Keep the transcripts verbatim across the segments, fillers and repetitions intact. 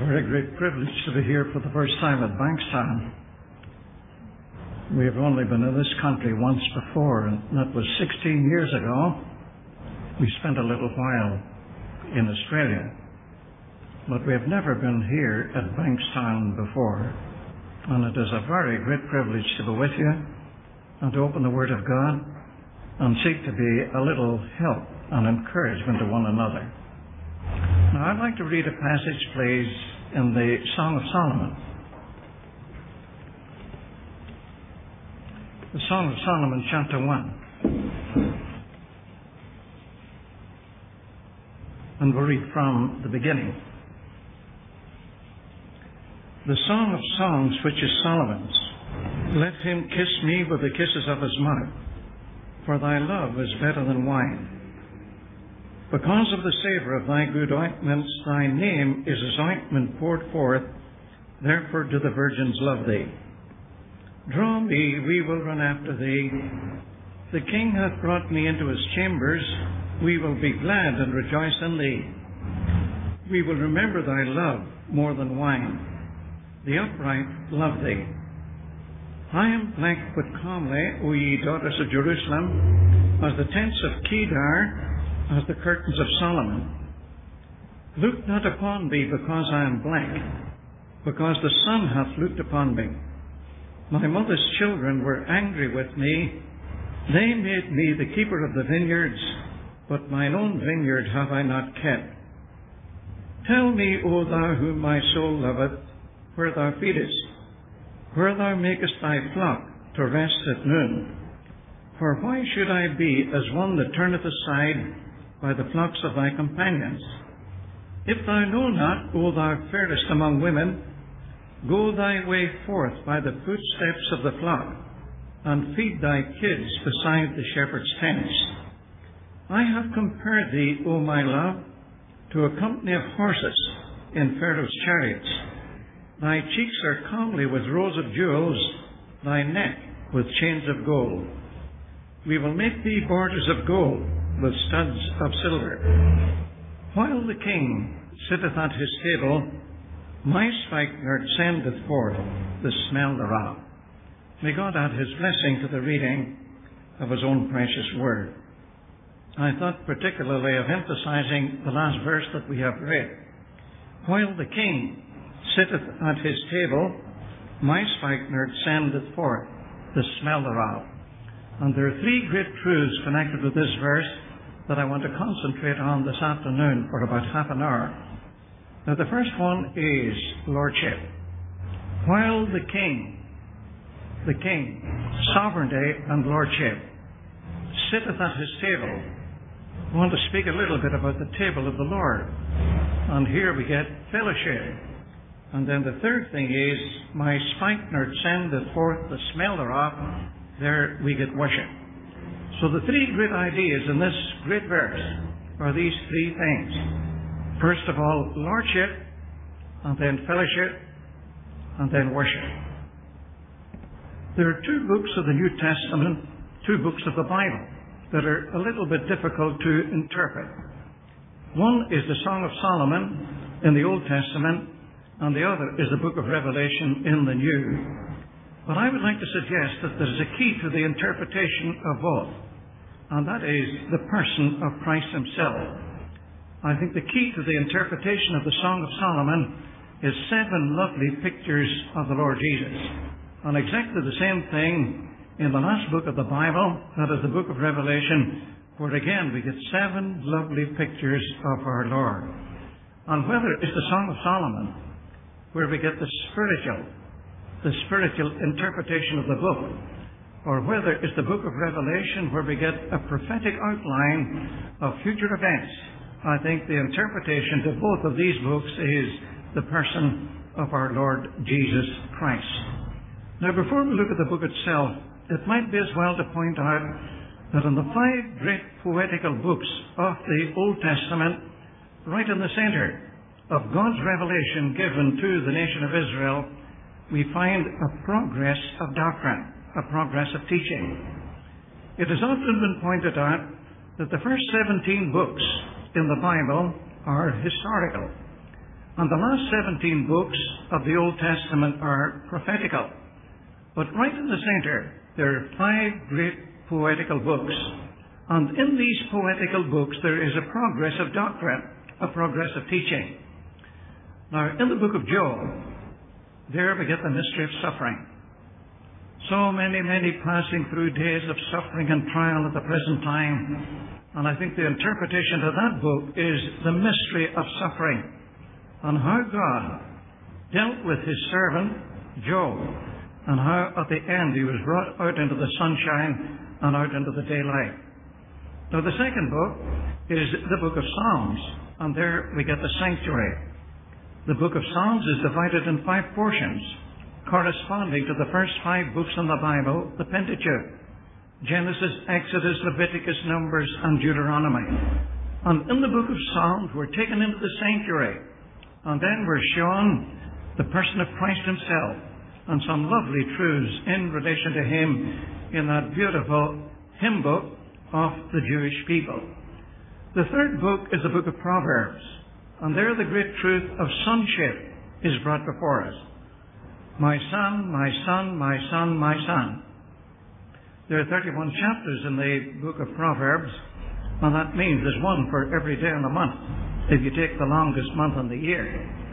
a very great privilege to be here for the first time at Bankstown. We have only been in this country once before, and that was sixteen years ago. We spent a little while in Australia, but we have never been here at Bankstown before. And it is a very great privilege to be with you and to open the Word of God and seek to be a little help and encouragement to one another. Now, I'd like to read a passage, please, in the Song of Solomon. The Song of Solomon, chapter one. And we'll read from the beginning. The Song of Songs, which is Solomon's. Let him kiss me with the kisses of his mouth, for thy love is better than wine. Because of the savour of thy good ointments, thy name is as ointment poured forth, therefore do the virgins love thee. Draw me, we will run after thee. The king hath brought me into his chambers, we will be glad and rejoice in thee. We will remember thy love more than wine. The upright love thee. I am black but comely, O ye daughters of Jerusalem, as the tents of Kedar, as the curtains of Solomon. Look not upon me because I am black, because the sun hath looked upon me. My mother's children were angry with me. They made me the keeper of the vineyards, but mine own vineyard have I not kept. Tell me, O thou whom my soul loveth, where thou feedest, where thou makest thy flock to rest at noon. For why should I be as one that turneth aside by the flocks of thy companions? If thou know not, O thou fairest among women, go thy way forth by the footsteps of the flock, and feed thy kids beside the shepherd's tents. I have compared thee, O my love, to a company of horses in Pharaoh's chariots. Thy cheeks are comely with rows of jewels, thy neck with chains of gold. We will make thee borders of gold with studs of silver. While the king sitteth at his table, my spikenard sendeth forth the smell thereof. May God add his blessing to the reading of his own precious word. I thought particularly of emphasizing the last verse that we have read. While the king sitteth at his table, my spikenard sendeth forth the smell thereof. And there are three great truths connected with this verse that I want to concentrate on this afternoon for about half an hour. Now, the first one is lordship. While the king, the king, sovereignty and lordship, sitteth at his table, I want to speak a little bit about the table of the Lord. And here we get fellowship. And then the third thing is, my spikenard sendeth forth the smell thereof. There we get worship. So the three great ideas in this great verse are these three things. First of all, lordship, and then fellowship, and then worship. There are two books of the New Testament, two books of the Bible, that are a little bit difficult to interpret. One is the Song of Solomon in the Old Testament, and the other is the book of Revelation in the New. But I would like to suggest that there is a key to the interpretation of both, and that is the person of Christ himself. I think the key to the interpretation of the Song of Solomon is seven lovely pictures of the Lord Jesus. And exactly the same thing in the last book of the Bible, that is the book of Revelation, where again we get seven lovely pictures of our Lord. And whether it's the Song of Solomon, where we get the spiritual, the spiritual interpretation of the book, or whether it's the book of Revelation, where we get a prophetic outline of future events, I think the interpretation to both of these books is the person of our Lord Jesus Christ. Now, before we look at the book itself, it might be as well to point out that in the five great poetical books of the Old Testament, right in the center of God's revelation given to the nation of Israel, we find a progress of doctrine, a progress of teaching. It has often been pointed out that the first seventeen books in the Bible are historical. And the last seventeen books of the Old Testament are prophetical. But right in the center, there are five great poetical books. And in these poetical books, there is a progress of doctrine, a progress of teaching. Now, in the book of Job, there we get the mystery of suffering. So many, many passing through days of suffering and trial at the present time. And I think the interpretation of that book is the mystery of suffering, and how God dealt with his servant, Job, and how at the end he was brought out into the sunshine and out into the daylight. Now, the second book is the book of Psalms, and there we get the sanctuary. The book of Psalms is divided in five portions, corresponding to the first five books in the Bible, the Pentateuch: Genesis, Exodus, Leviticus, Numbers, and Deuteronomy. And in the book of Psalms, we're taken into the sanctuary, and then we're shown the person of Christ himself, and some lovely truths in relation to him in that beautiful hymn book of the Jewish people. The third book is the book of Proverbs, and there the great truth of sonship is brought before us. My son, my son, my son, my son. There are thirty-one chapters in the book of Proverbs, and that means there's one for every day in the month, if you take the longest month in the year.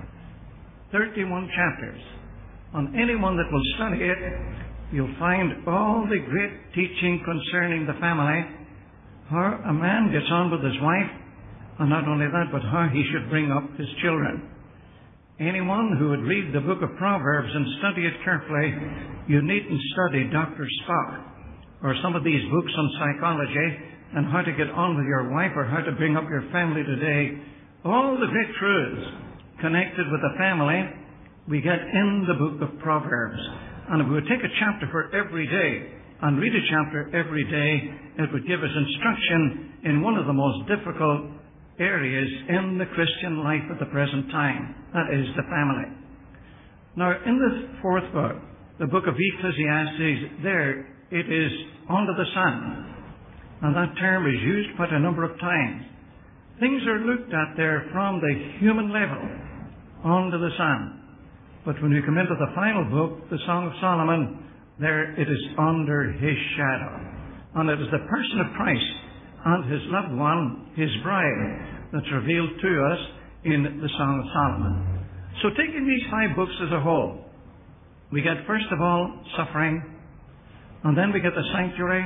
thirty-one chapters. And anyone that will study it, you'll find all the great teaching concerning the family, how a man gets on with his wife, and not only that, but how he should bring up his children. Anyone who would read the book of Proverbs and study it carefully, you needn't study Doctor Spock or some of these books on psychology and how to get on with your wife or how to bring up your family today. All the great truths connected with the family we get in the book of Proverbs. And if we would take a chapter for every day and read a chapter every day, it would give us instruction in one of the most difficult areas in the Christian life at the present time. That is the family. Now, in the fourth book, the book of Ecclesiastes, there it is under the sun. And that term is used quite a number of times. Things are looked at there from the human level, under the sun. But when we come into the final book, the Song of Solomon, there it is under his shadow. And it is the person of Christ and his loved one, his bride, that's revealed to us in the Song of Solomon. So taking these five books as a whole, we get first of all suffering, and then we get the sanctuary,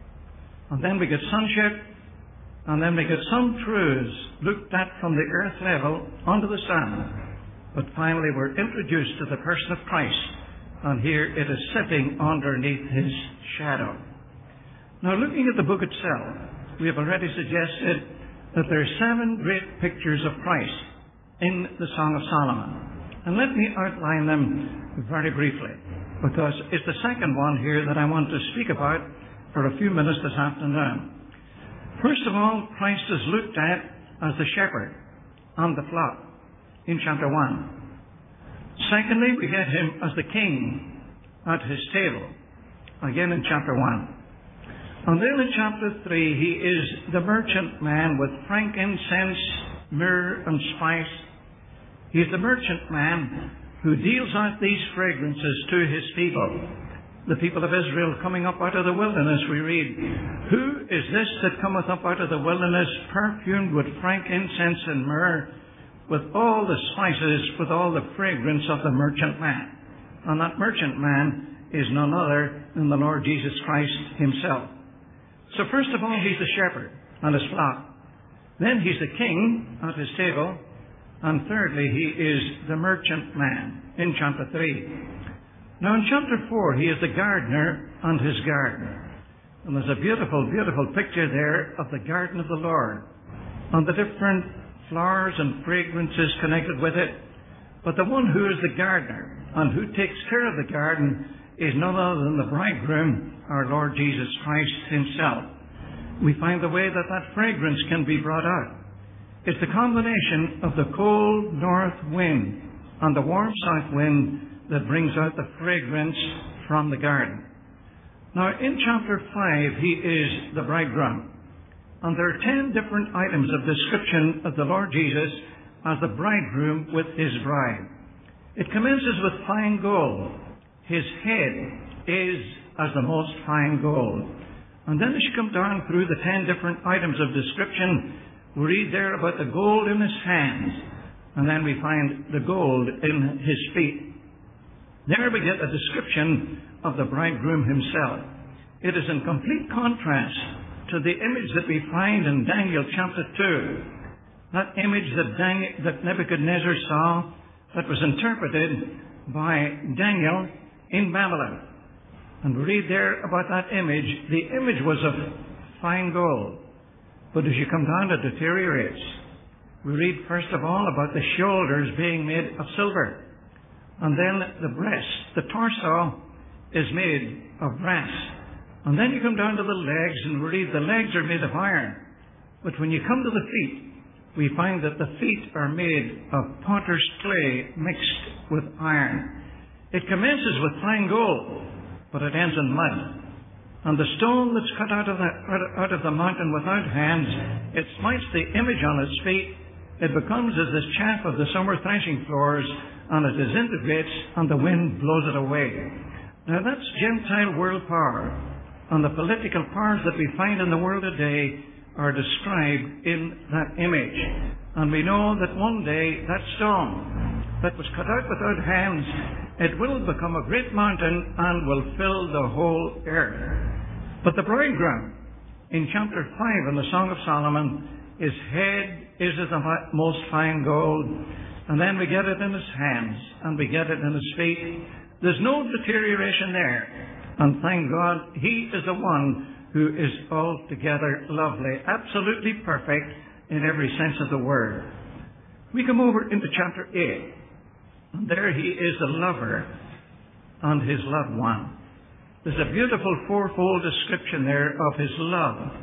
and then we get sonship, and then we get some truths looked at from the earth level onto the sun. But finally we're introduced to the person of Christ, and here it is sitting underneath his shadow. Now, looking at the book itself, we have already suggested that there are seven great pictures of Christ in the Song of Solomon. And let me outline them very briefly, because it's the second one here that I want to speak about for a few minutes this afternoon. First of all, Christ is looked at as the shepherd and the flock in chapter one. Secondly, we get him as the king at his table, again in chapter one. And then in chapter three, he is the merchant man with frankincense, myrrh, and spice. He's the merchant man who deals out these fragrances to his people. The people of Israel coming up out of the wilderness, we read, "Who is this that cometh up out of the wilderness, perfumed with frankincense and myrrh, with all the spices, with all the fragrance of the merchant man?" And that merchant man is none other than the Lord Jesus Christ himself. So first of all, he's the shepherd and his flock. Then he's the king at his table. And thirdly, he is the merchant man in chapter three. Now in chapter four, he is the gardener and his garden. And there's a beautiful, beautiful picture there of the garden of the Lord and the different flowers and fragrances connected with it. But the one who is the gardener and who takes care of the garden is none other than the bridegroom, our Lord Jesus Christ himself. We find the way that that fragrance can be brought out. It's the combination of the cold north wind and the warm south wind that brings out the fragrance from the garden. Now in chapter five, he is the bridegroom. And there are ten different items of description of the Lord Jesus as the bridegroom with his bride. It commences with fine gold. His head is as the most fine gold. And then as you come down through the ten different items of description, we read there about the gold in his hands, and then we find the gold in his feet. There we get a description of the bridegroom himself. It is in complete contrast to the image that we find in Daniel chapter two. That image that, Daniel, that Nebuchadnezzar saw, that was interpreted by Daniel in Babylon. And we read there about that image. The image was of fine gold. But as you come down, it deteriorates. We read first of all about the shoulders being made of silver. And then the breast, the torso, is made of brass. And then you come down to the legs, and we read the legs are made of iron. But when you come to the feet, we find that the feet are made of potter's clay mixed with iron. It commences with fine gold, but it ends in mud. And the stone that's cut out of the, out of the mountain without hands, it smites the image on its feet. It becomes as the chaff of the summer threshing floors, and it disintegrates, and the wind blows it away. Now that's Gentile world power. And the political powers that we find in the world today are described in that image. And we know that one day that stone that was cut out without hands, it will become a great mountain and will fill the whole earth. But the bridegroom, in chapter five in the Song of Solomon, his head is as the most fine gold, and then we get it in his hands, and we get it in his feet. There's no deterioration there. And thank God, he is the one who is altogether lovely, absolutely perfect in every sense of the word. We come over into chapter eight. And there he is the lover and his loved one. There's a beautiful fourfold description there of his love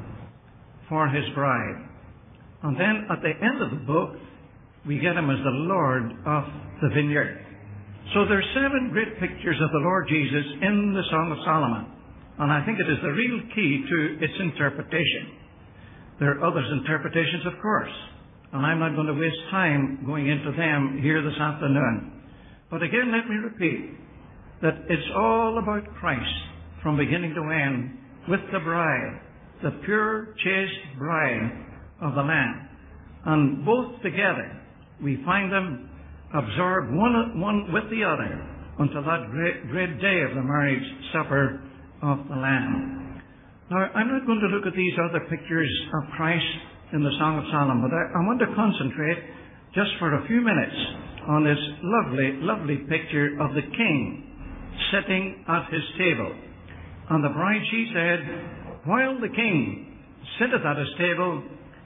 for his bride. And then at the end of the book, we get him as the Lord of the vineyard. So there are seven great pictures of the Lord Jesus in the Song of Solomon. And I think it is the real key to its interpretation. There are others' interpretations, of course. And I'm not going to waste time going into them here this afternoon. But again, let me repeat that it's all about Christ from beginning to end with the bride, the pure, chaste bride of the Lamb. And both together, we find them absorbed one, one with the other until that great, great day of the marriage supper of the Lamb. Now, I'm not going to look at these other pictures of Christ in the Song of Solomon, but I, I want to concentrate just for a few minutes on this lovely, lovely picture of the king sitting at his table. And the bride, she said, while the king sitteth at his table,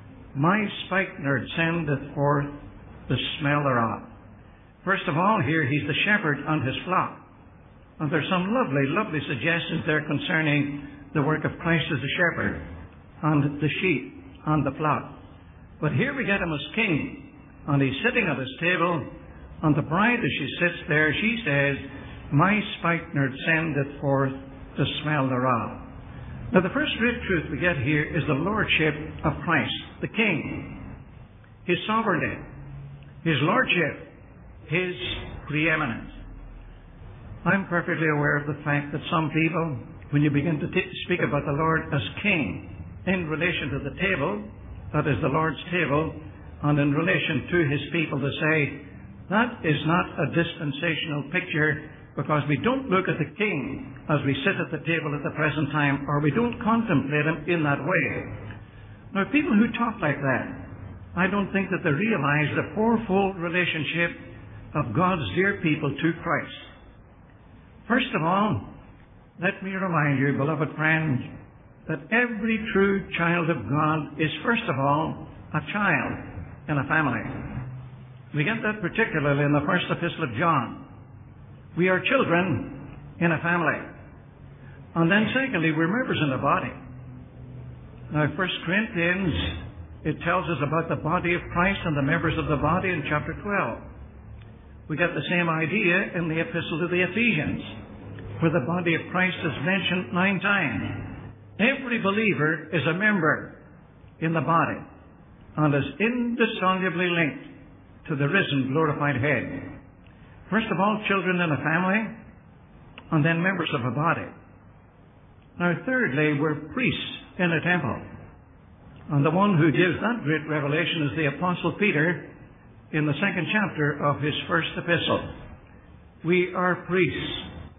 my spikenard sendeth forth the smell thereof. First of all, here he's the shepherd and his flock. And there's some lovely, lovely suggestions there concerning the work of Christ as the shepherd and the sheep and the flock. But here we get him as king, and he's sitting at his table, and the bride, as she sits there, she says, my spikenard sendeth forth the smell thereof. Now, the first great truth we get here is the lordship of Christ, the king, his sovereignty, his lordship, his preeminence. I'm perfectly aware of the fact that some people, when you begin to t- speak about the Lord as king in relation to the table, that is the Lord's table, and in relation to his people, to say, that is not a dispensational picture, because we don't look at the king as we sit at the table at the present time, or we don't contemplate him in that way. Now, people who talk like that, I don't think that they realize the fourfold relationship of God's dear people to Christ. First of all, let me remind you, beloved friends, that every true child of God is, first of all, a child in a family. We get that particularly in the first epistle of John. We are children in a family. And then secondly, we're members in the body. Now, First Corinthians, it tells us about the body of Christ and the members of the body in chapter twelve. We get the same idea in the epistle to the Ephesians, where the body of Christ is mentioned nine times. Every believer is a member in the body and is indissolubly linked to the risen, glorified head. First of all, children in a family, and then members of a body. Now, thirdly, we're priests in a temple. And the one who gives that great revelation is the Apostle Peter in the second chapter of his first epistle. We are priests.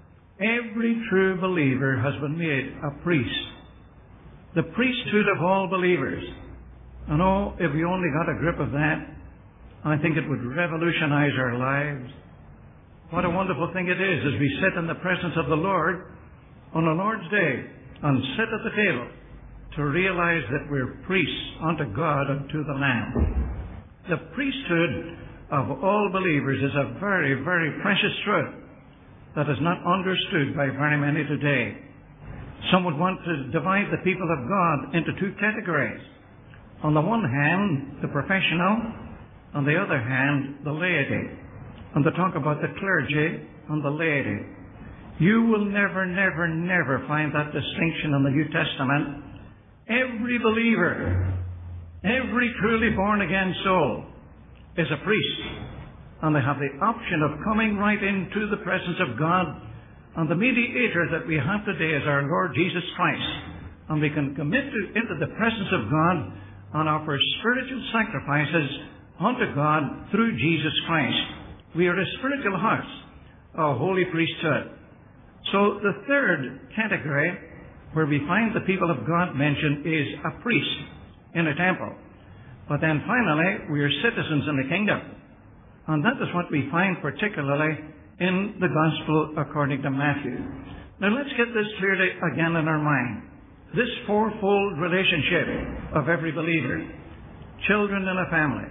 Every true believer has been made a priest. The priesthood of all believers. And oh, if we only got a grip of that, I think it would revolutionize our lives. What a wonderful thing it is as we sit in the presence of the Lord on the Lord's day and sit at the table to realize that we're priests unto God and to the Lamb. The priesthood of all believers is a very, very precious truth that is not understood by very many today. Some would want to divide the people of God into two categories. On the one hand, the professional, on the other hand, the laity. And to talk about the clergy and the laity. You will never, never, never find that distinction in the New Testament. Every believer, every truly born-again soul is a priest. And they have the option of coming right into the presence of God. And the mediator that we have today is our Lord Jesus Christ. And we can commit to, into the presence of God and offer spiritual sacrifices unto God through Jesus Christ. We are a spiritual house, a holy priesthood. So the third category where we find the people of God mentioned is a priest in a temple. But then finally, we are citizens in the kingdom. And that is what we find particularly in the Gospel according to Matthew. Now let's get this clearly again in our mind. This fourfold relationship of every believer, children in a family,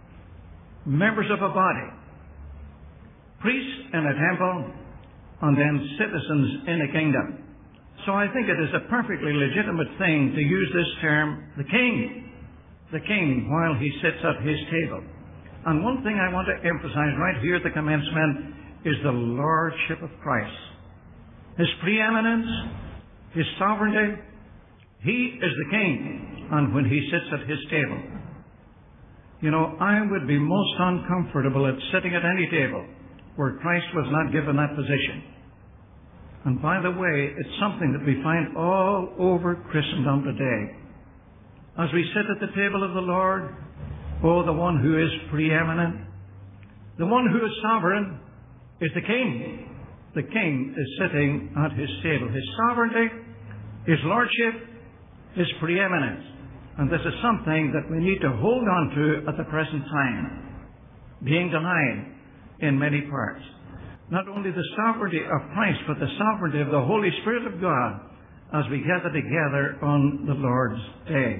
members of a body, priests in a temple, and then citizens in a kingdom. So I think it is a perfectly legitimate thing to use this term, the king, the king, while he sits at his table. And one thing I want to emphasize right here at the commencement is the lordship of Christ. His preeminence, his sovereignty. He is the king, and when he sits at his table. You know, I would be most uncomfortable at sitting at any table where Christ was not given that position. And by the way, it's something that we find all over Christendom today. As we sit at the table of the Lord, oh, the one who is preeminent, the one who is sovereign, is the king. The king is sitting at his table. His sovereignty, his lordship, his preeminence. And this is something that we need to hold on to at the present time, being denied in many parts. Not only the sovereignty of Christ, but the sovereignty of the Holy Spirit of God as we gather together on the Lord's Day.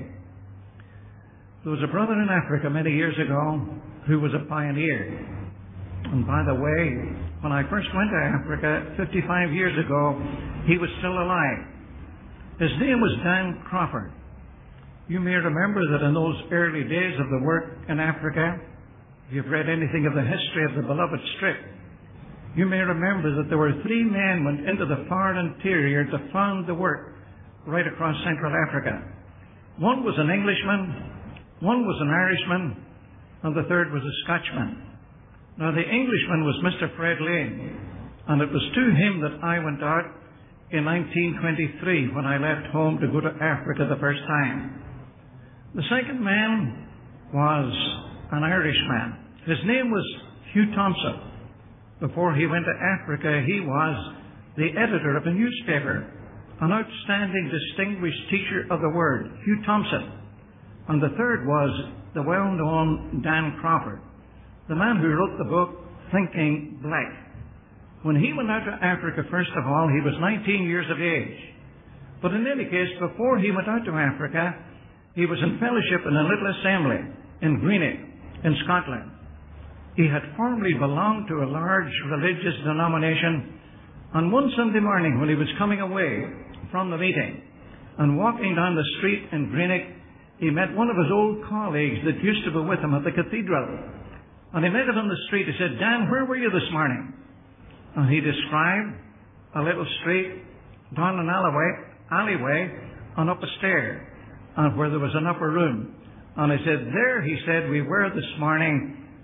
There was a brother in Africa many years ago who was a pioneer. And by the way, when I first went to Africa fifty-five years ago, he was still alive. His name was Dan Crawford. You may remember that in those early days of the work in Africa, if you've read anything of the history of the Beloved Strip, you may remember that there were three men went into the far interior to found the work right across Central Africa. One was an Englishman, one was an Irishman, and the third was a Scotchman. Now the Englishman was Mister Fred Lane, and it was to him that I went out in nineteen twenty-three when I left home to go to Africa the first time. The second man was an Irishman. His name was Hugh Thompson. Before he went to Africa, he was the editor of a newspaper, an outstanding, distinguished teacher of the Word, Hugh Thompson. And the third was the well-known Dan Crawford, the man who wrote the book, Thinking Black. When he went out to Africa, first of all, he was nineteen years of age. But in any case, before he went out to Africa, he was in fellowship in a little assembly in Greenock, in Scotland. He had formerly belonged to a large religious denomination, and one Sunday morning when he was coming away from the meeting and walking down the street in Greenock, he met one of his old colleagues that used to be with him at the cathedral. And he met him on the street. He said, "Dan, where were you this morning?" And he described a little street, down an alleyway, alleyway, and up a stair, and where there was an upper room. And he said, "There," he said, "we were this morning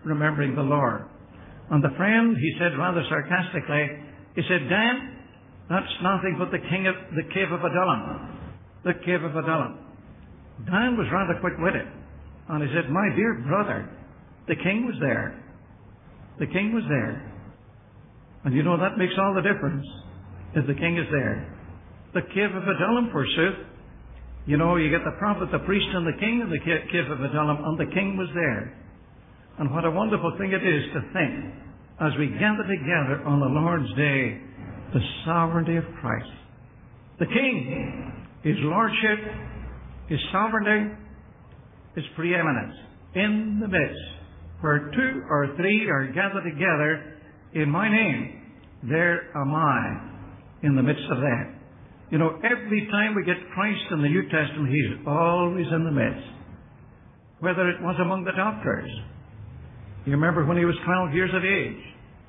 remembering the Lord. And the friend, he said rather sarcastically, he said, Dan, that's nothing but the king of the cave of Adullam. The cave of Adullam. Dan was rather quick-witted. And he said, my dear brother, the king was there. The king was there. And you know, that makes all the difference if the king is there. The cave of Adullam, forsooth. You know, you get the prophet, the priest, and the king in the cave of Adullam, and the king was there. And what a wonderful thing it is to think, as we gather together on the Lord's Day, the sovereignty of Christ. The king, his lordship, his sovereignty, his preeminence in the midst. Where two or three are gathered together in my name, there am I in the midst of that. You know, every time we get Christ in the New Testament, he's always in the midst. Whether it was among the doctors, you remember when he was twelve years of age,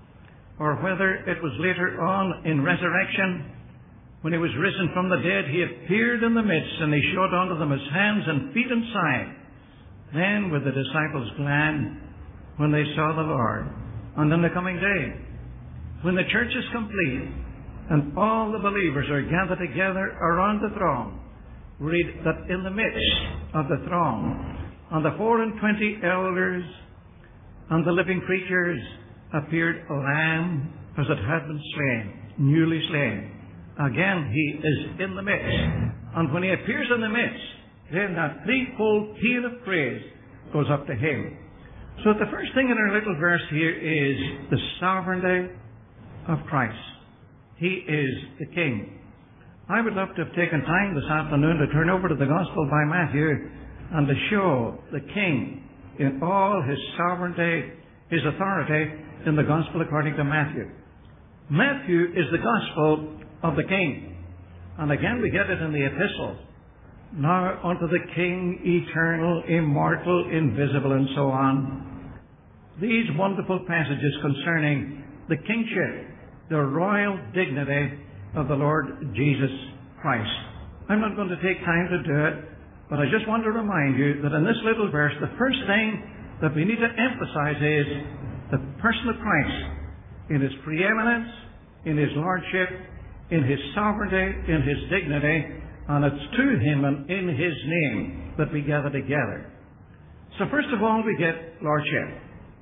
or whether it was later on in resurrection, when he was risen from the dead, he appeared in the midst and he showed unto them his hands and feet and side. Then were the disciples glad when they saw the Lord. And in the coming day, when the church is complete and all the believers are gathered together around the throne, read that in the midst of the throne, and the four and twenty elders and the living creatures appeared a lamb as it had been slain, newly slain. Again, he is in the midst. And when he appears in the midst, then that threefold peal of praise goes up to him. So the first thing in our little verse here is the sovereignty of Christ. He is the King. I would love to have taken time this afternoon to turn over to the Gospel by Matthew and to show the King in all his sovereignty, his authority in the Gospel according to Matthew. Matthew is the Gospel of the King. And again we get it in the epistles. Now unto the King, eternal, immortal, invisible, and so on. These wonderful passages concerning the kingship, the royal dignity of the Lord Jesus Christ. I'm not going to take time to do it, but I just want to remind you that in this little verse, the first thing that we need to emphasize is the person of Christ in his preeminence, in his lordship, in his sovereignty, in his dignity, and it's to him and in his name that we gather together. So first of all, we get lordship.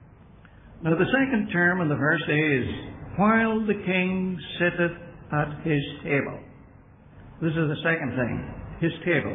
Now the second term in the verse is, while the king sitteth at his table. This is the second thing, his table.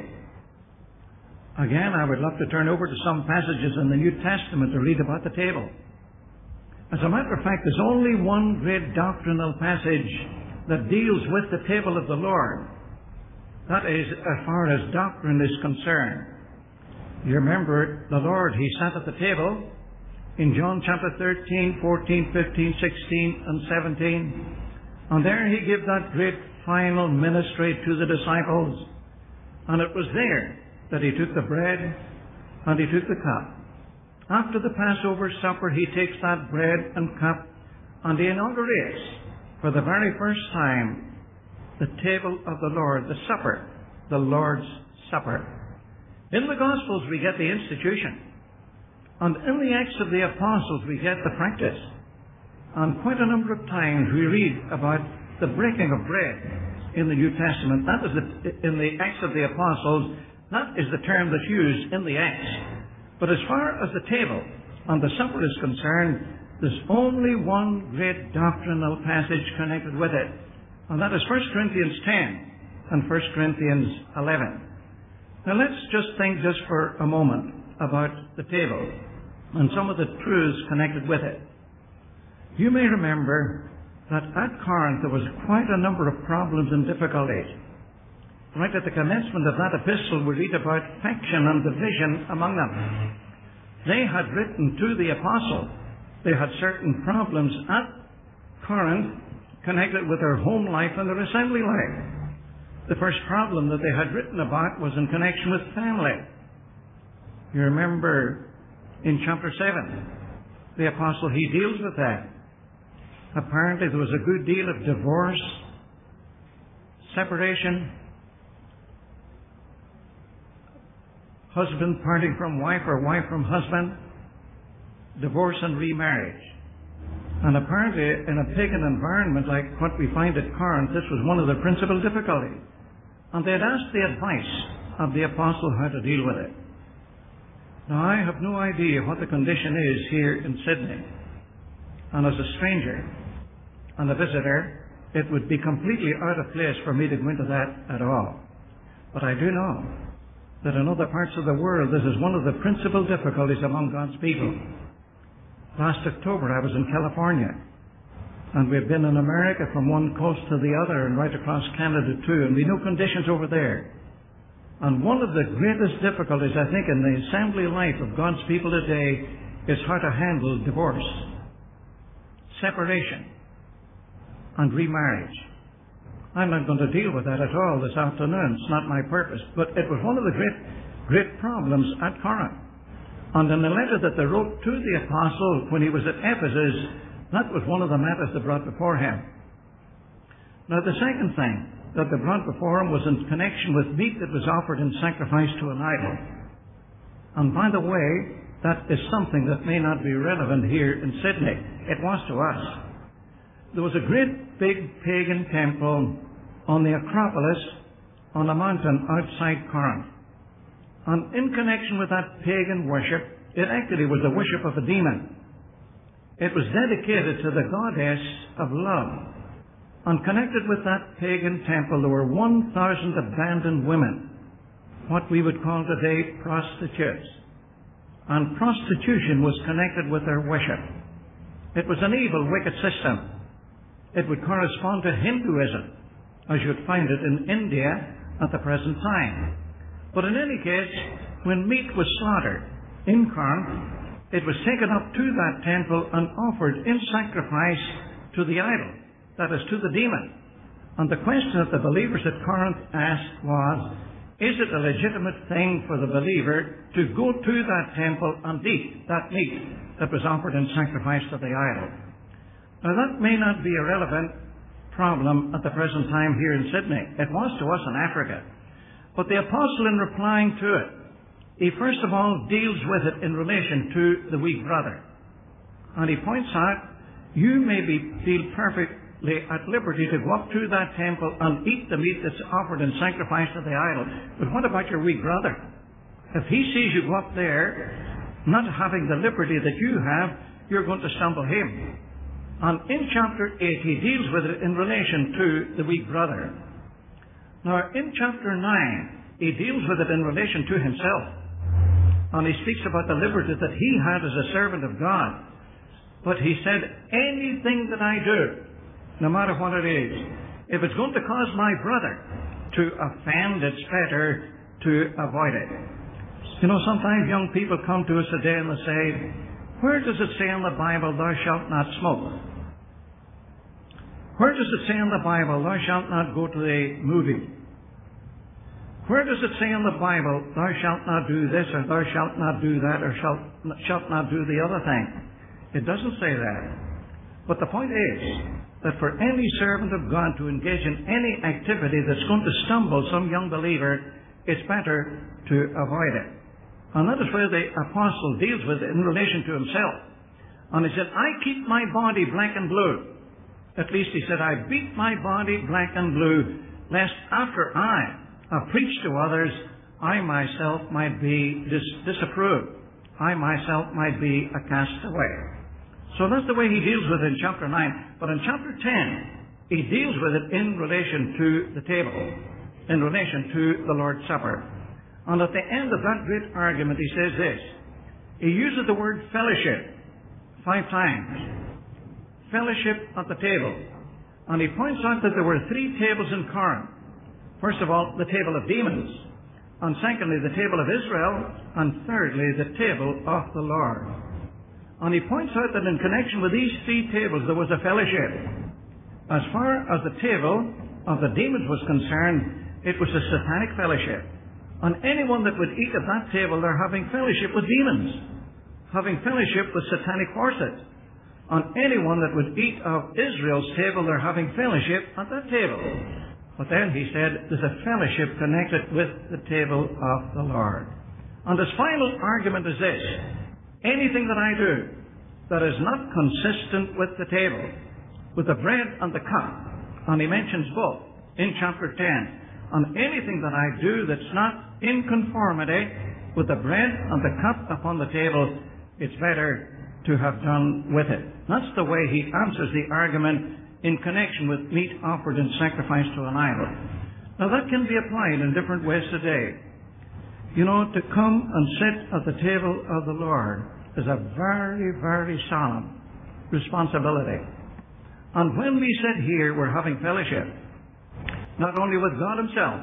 Again, I would love to turn over to some passages in the New Testament to read about the table. As a matter of fact, there's only one great doctrinal passage that deals with the table of the Lord. That is, as far as doctrine is concerned. You remember the Lord, he sat at the table in John chapter thirteen, fourteen, fifteen, sixteen, and seventeen. And there he gave that great final ministry to the disciples. And it was there that he took the bread and he took the cup. After the Passover supper, he takes that bread and cup and he inaugurates for the very first time the table of the Lord, the supper, the Lord's Supper. In the Gospels we get the institution. And in the Acts of the Apostles we get the practice. And quite a number of times we read about the breaking of bread in the New Testament. That is the, in the Acts of the Apostles, that is the term that's used in the Acts. But as far as the table and the supper is concerned, there's only one great doctrinal passage connected with it. And that is First Corinthians ten and First Corinthians eleven. Now let's just think just for a moment about the table and some of the truths connected with it. You may remember that at Corinth there was quite a number of problems and difficulties. Right at the commencement of that epistle we read about faction and division among them. They had written to the apostle. They had certain problems at Corinth connected with their home life and their assembly life. The first problem that they had written about was in connection with family. You remember in chapter seven, the apostle, he deals with that. Apparently there was a good deal of divorce, separation, husband parting from wife or wife from husband. divorce and remarriage. And apparently, in a pagan environment like what we find at Corinth, this was one of the principal difficulties. And they had asked the advice of the apostle how to deal with it. Now, I have no idea what the condition is here in Sydney. And as a stranger and a visitor, it would be completely out of place for me to go into that at all. But I do know that in other parts of the world, this is one of the principal difficulties among God's people. Last October, I was in California, and we've been in America from one coast to the other and right across Canada too, and we know conditions over there. And one of the greatest difficulties, I think, in the assembly life of God's people today is how to handle divorce, separation, and remarriage. I'm not going to deal with that at all this afternoon. It's not my purpose. But it was one of the great, great problems at Corinth. And in the letter that they wrote to the apostle when he was at Ephesus, that was one of the matters they brought before him. Now, the second thing that they brought before him was in connection with meat that was offered in sacrifice to an idol. And by the way, that is something that may not be relevant here in Sydney. It was to us. There was a great big pagan temple on the Acropolis on a mountain outside Corinth. And in connection with that pagan worship, it actually was the worship of a demon. It was dedicated to the goddess of love. And connected with that pagan temple, there were one thousand abandoned women, what we would call today prostitutes. And prostitution was connected with their worship. It was an evil, wicked system. It would correspond to Hinduism, as you'd find it in India at the present time. But in any case, when meat was slaughtered in Corinth, it was taken up to that temple and offered in sacrifice to the idol, that is, to the demon. And the question that the believers at Corinth asked was, is it a legitimate thing for the believer to go to that temple and eat that meat that was offered in sacrifice to the idol? Now, that may not be a relevant problem at the present time here in Sydney. It was to us in Africa. But the apostle, in replying to it, he first of all deals with it in relation to the weak brother. And he points out, you may be, feel perfectly at liberty to go up to that temple and eat the meat that's offered in sacrifice to the idol. But what about your weak brother? If he sees you go up there, not having the liberty that you have, you're going to stumble him. And in chapter eight, he deals with it in relation to the weak brother. Now, in chapter nine, he deals with it in relation to himself. And he speaks about the liberty that he had as a servant of God. But he said, anything that I do, no matter what it is, if it's going to cause my brother to offend, it's better to avoid it. You know, sometimes young people come to us today and they say, where does it say in the Bible, thou shalt not smoke? Where does it say in the Bible, thou shalt not go to the movie? Where does it say in the Bible, thou shalt not do this, or thou shalt not do that, or shalt, shalt not do the other thing? It doesn't say that. But the point is that for any servant of God to engage in any activity that's going to stumble some young believer, it's better to avoid it. And that is where the apostle deals with it in relation to himself. And he said, I keep my body black and blue. At least he said, I beat my body black and blue, lest after I have preached to others, I myself might be dis- disapproved. I myself might be a castaway. So that's the way he deals with it in chapter nine. But in chapter ten, he deals with it in relation to the table, in relation to the Lord's Supper. And at the end of that great argument, he says this. He uses the word fellowship five times. Fellowship at the table. And he points out that there were three tables in Corinth. First of all, the table of demons. And secondly, the table of Israel. And thirdly, the table of the Lord. And he points out that in connection with these three tables, there was a fellowship. As far as the table of the demons was concerned, it was a satanic fellowship. And anyone that would eat at that table, they're having fellowship with demons, having fellowship with satanic forces. And anyone that would eat of Israel's table, they're having fellowship at that table. But then he said, there's a fellowship connected with the table of the Lord. And his final argument is this. Anything that I do, that is not consistent with the table, with the bread and the cup. And he mentions both in chapter ten. And anything that I do that's not in conformity with the bread and the cup upon the table, it's better to have done with it. That's the way he answers the argument in connection with meat offered in sacrifice to an idol. Now that can be applied in different ways today. You know, to come and sit at the table of the Lord is a very, very solemn responsibility. And when we sit here, we're having fellowship, not only with God himself,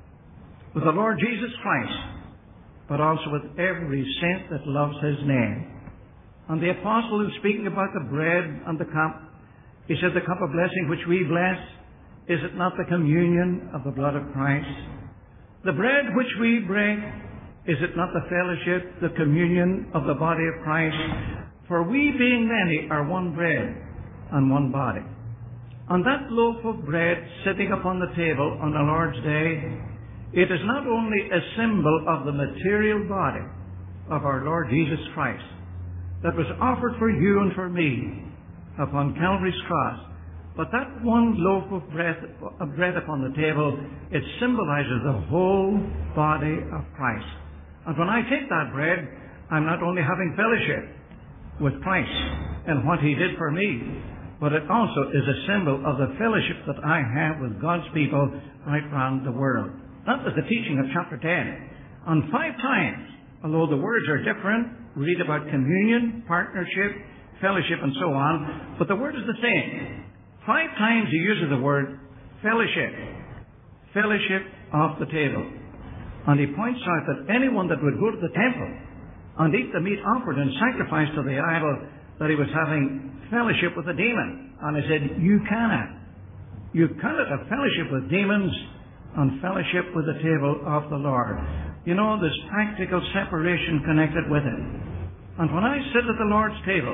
with the Lord Jesus Christ, but also with every saint that loves his name. And the apostle who's speaking about the bread and the cup, he said, the cup of blessing which we bless, is it not the communion of the blood of Christ? The bread which we break, is it not the fellowship, the communion of the body of Christ? For we being many are one bread and one body. And that loaf of bread sitting upon the table on the Lord's day, it is not only a symbol of the material body of our Lord Jesus Christ that was offered for you and for me upon Calvary's cross, but that one loaf of bread, of bread upon the table, it symbolizes the whole body of Christ. And when I take that bread, I'm not only having fellowship with Christ and what he did for me, but it also is a symbol of the fellowship that I have with God's people right around the world. That was the teaching of chapter ten. And five times, although the words are different, we read about communion, partnership, fellowship, and so on, but the word is the same. Five times he uses the word fellowship. Fellowship of the table. And he points out that anyone that would go to the temple and eat the meat offered in sacrifice to the idol, that he was having fellowship with a demon. And he said, you cannot. You cannot have fellowship with demons and fellowship with the table of the Lord. You know, there's practical separation connected with it. And when I sit at the Lord's table,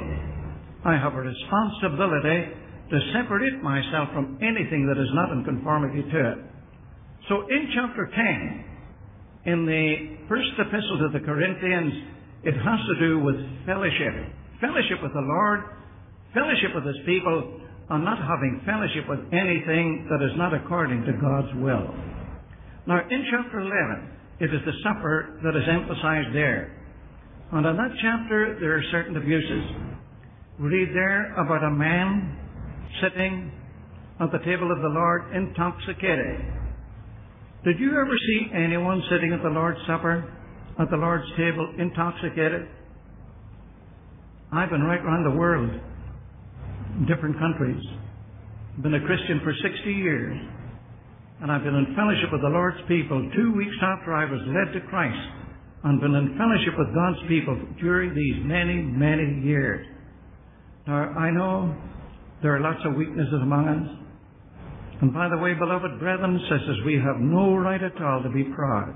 I have a responsibility to separate myself from anything that is not in conformity to it. So in chapter ten, in the first epistle to the Corinthians, it has to do with fellowship. Fellowship with the Lord, fellowship with his people, and not having fellowship with anything that is not according to God's will. Now in chapter eleven, it is the supper that is emphasized there. And in that chapter, there are certain abuses. We read there about a man sitting at the table of the Lord intoxicated. Did you ever see anyone sitting at the Lord's Supper, at the Lord's table, intoxicated? I've been right around the world, in different countries. I've been a Christian for sixty years. And I've been in fellowship with the Lord's people two weeks after I was led to Christ, and been in fellowship with God's people during these many, many years. Now, I know there are lots of weaknesses among us. And by the way, beloved brethren and sisters, we have no right at all to be proud.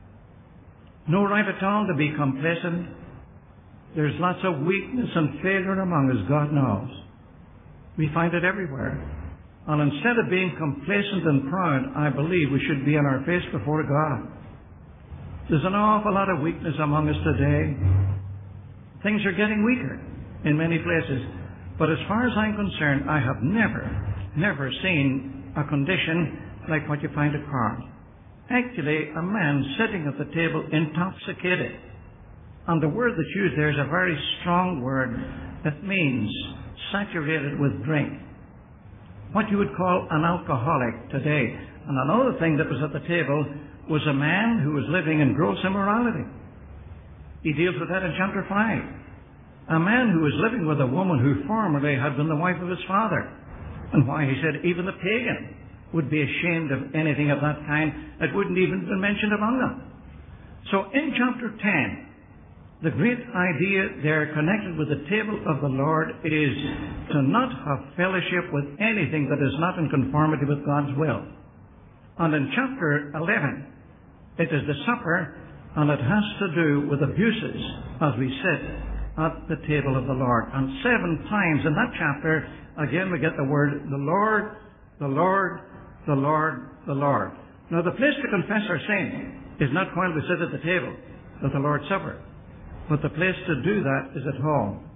No right at all to be complacent. There's lots of weakness and failure among us, God knows. We find it everywhere. And instead of being complacent and proud, I believe we should be on our face before God. There's an awful lot of weakness among us today. Things are getting weaker in many places. But as far as I'm concerned, I have never, never seen a condition like what you find at Corinth. Actually, a man sitting at the table intoxicated. And the word that's used there is a very strong word that means saturated with drink. What you would call an alcoholic today. And another thing that was at the table was a man who was living in gross immorality. He deals with that in chapter five. A man who was living with a woman who formerly had been the wife of his father. And why, he said, even the pagan would be ashamed of anything of that kind. It wouldn't even be mentioned among them. So in chapter ten, the great idea there connected with the table of the Lord is to not have fellowship with anything that is not in conformity with God's will. And in chapter eleven, it is the supper, and it has to do with abuses as we sit at the table of the Lord. And seven times in that chapter, again we get the word, the Lord, the Lord, the Lord, the Lord. Now the place to confess our sin is not while we sit at the table at the Lord's Supper, but the place to do that is at home.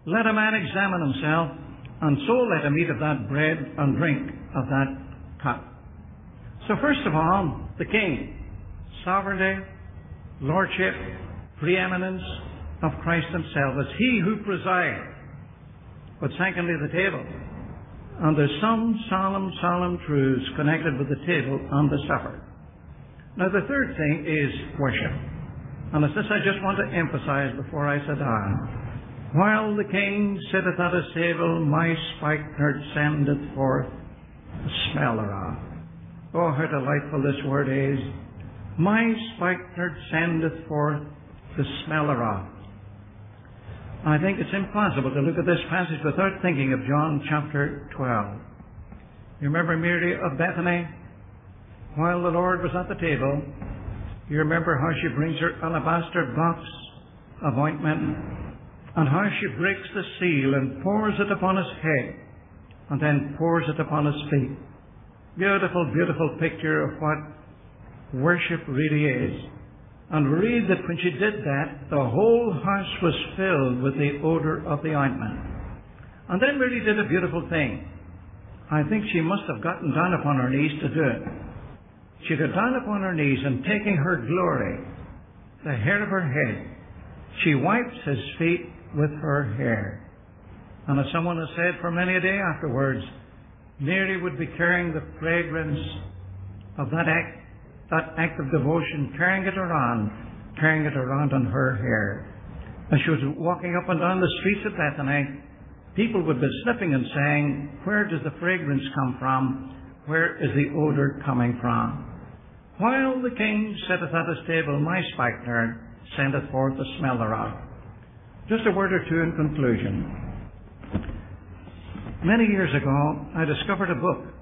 Let a man examine himself, and so let him eat of that bread and drink of that cup. So first of all, the king. Sovereignty, lordship, preeminence of Christ himself. It's he who presides. But secondly, the table. And there's some solemn, solemn truths connected with the table and the supper. Now the third thing is worship. And it's this I just want to emphasize before I sit down. While the king sitteth at his table, my spikenard sendeth forth a smell thereof. Oh, how delightful this word is. My spikenard sendeth forth the smell thereof. I think it's impossible to look at this passage without thinking of John chapter twelve. You remember Mary of Bethany? While the Lord was at the table, you remember how she brings her alabaster box of ointment, and how she breaks the seal and pours it upon his head, and then pours it upon his feet. Beautiful, beautiful picture of what worship really is. And we read that when she did that, the whole house was filled with the odor of the ointment. And then Mary did a beautiful thing. I think she must have gotten down upon her knees to do it. She got down upon her knees, and taking her glory, the hair of her head, she wipes his feet with her hair. And as someone has said, for many a day afterwards, Mary would be carrying the fragrance of that act, that act of devotion, carrying it around, carrying it around on her hair. As she was walking up and down the streets of Bethany, people would be sniffing and saying, where does the fragrance come from? Where is the odor coming from? While the king sitteth at his table, my spikenard sendeth forth the smell thereof. Just a word or two in conclusion. Many years ago, I discovered a book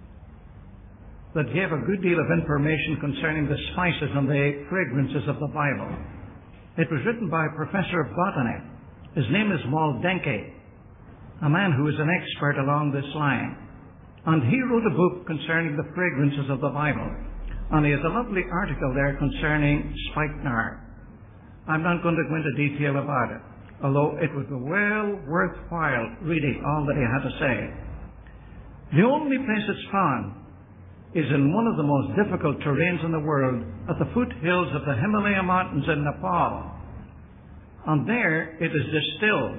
that gave a good deal of information concerning the spices and the fragrances of the Bible. It was written by a professor of botany. His name is Moldenke, a man who is an expert along this line. And he wrote a book concerning the fragrances of the Bible. And he has a lovely article there concerning spikenard. I'm not going to go into detail about it, although it would be well worthwhile reading all that he had to say. The only place it's found is in one of the most difficult terrains in the world, at the foothills of the Himalaya Mountains in Nepal. And there it is distilled.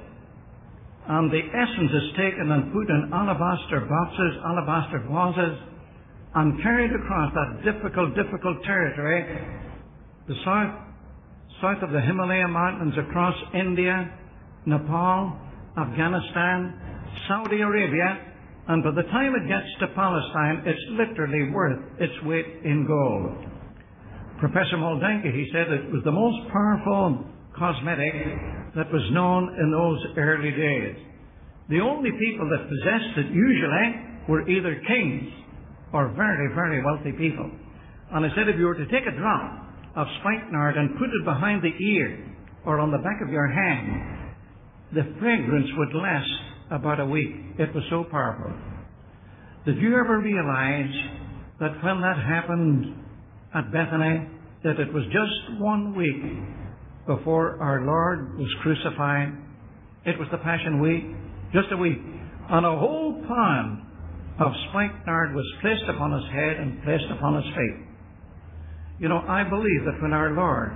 And the essence is taken and put in alabaster boxes, alabaster vases, and carried across that difficult, difficult territory, the south, south of the Himalaya Mountains, across India, Nepal, Afghanistan, Saudi Arabia, and by the time it gets to Palestine, it's literally worth its weight in gold. Professor Moldenke, he said, it was the most powerful cosmetic that was known in those early days. The only people that possessed it usually were either kings or very, very wealthy people. And he said if you were to take a drop of spikenard and put it behind the ear or on the back of your hand, the fragrance would last about a week. It was so powerful. Did you ever realize that when that happened at Bethany, that it was just one week before our Lord was crucified? It was the Passion Week, just a week. And a whole pound of spikenard was placed upon his head and placed upon his feet. You know, I believe that when our Lord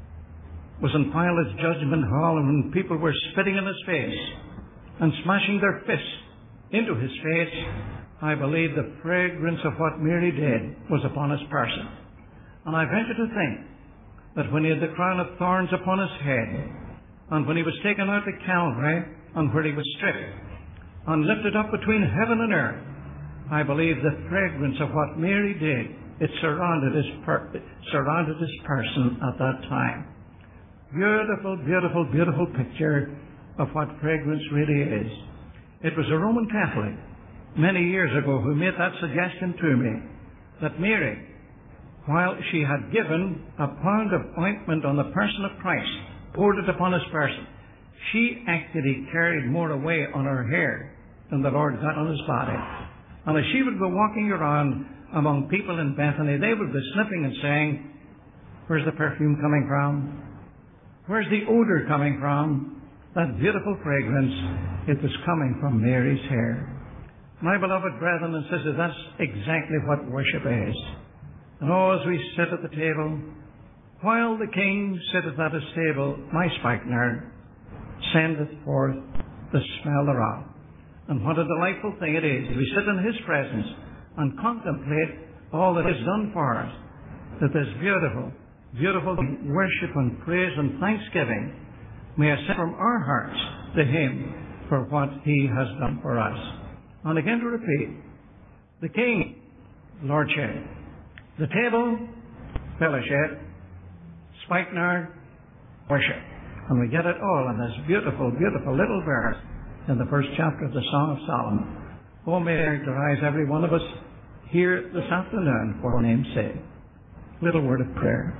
was in Pilate's judgment hall and when people were spitting in his face and smashing their fists into his face, I believe the fragrance of what Mary did was upon his person. And I venture to think that when he had the crown of thorns upon his head, and when he was taken out to Calvary, and where he was stripped and lifted up between heaven and earth, I believe the fragrance of what Mary did, it surrounded his, per- surrounded his person at that time. Beautiful, beautiful, beautiful picture of what fragrance really is. It was a Roman Catholic many years ago who made that suggestion to me, that Mary, while she had given a pound of ointment on the person of Christ, poured it upon his person, she actually carried more away on her hair than the Lord got on his body. And as she would go walking around among people in Bethany, they would be sniffing and saying, where's the perfume coming from? Where's the odor coming from? that beautiful fragrance, it was coming from Mary's hair. My beloved brethren and sisters, that's exactly what worship is. And oh, as we sit at the table, while the King sitteth at his table, my spikenard sendeth forth the smell thereof. And what a delightful thing it is. We sit in his presence and contemplate all that is done for us. That this beautiful, beautiful worship and praise and thanksgiving may ascend from our hearts to him for what he has done for us. And again to repeat, the King, Lordship, the table, fellowship, spikenard, worship. And we get it all in this beautiful, beautiful little verse in the first chapter of the Song of Solomon. Oh, may it rise every one of us here this afternoon for our name's sake. Little word of prayer.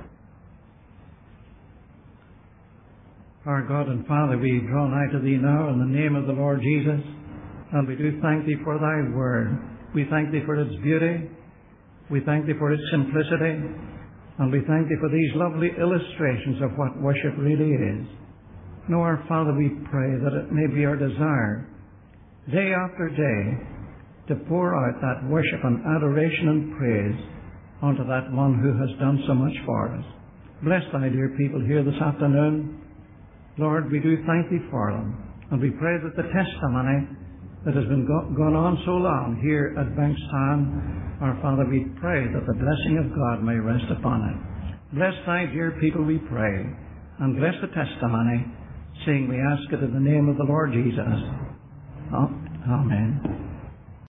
Our God and Father, we draw nigh to Thee now in the name of the Lord Jesus, and we do thank Thee for Thy word. We thank Thee for its beauty. We thank Thee for its simplicity. And we thank Thee for these lovely illustrations of what worship really is. Now, our Father, we pray that it may be our desire, day after day, to pour out that worship and adoration and praise unto that one who has done so much for us. Bless Thy dear people here this afternoon. Lord, we do thank Thee for them. And we pray that the testimony that has been go- gone on so long here at Bankstown, our Father, we pray that the blessing of God may rest upon it. Bless Thy dear people, we pray, and bless the testimony, seeing we ask it in the name of the Lord Jesus. Amen.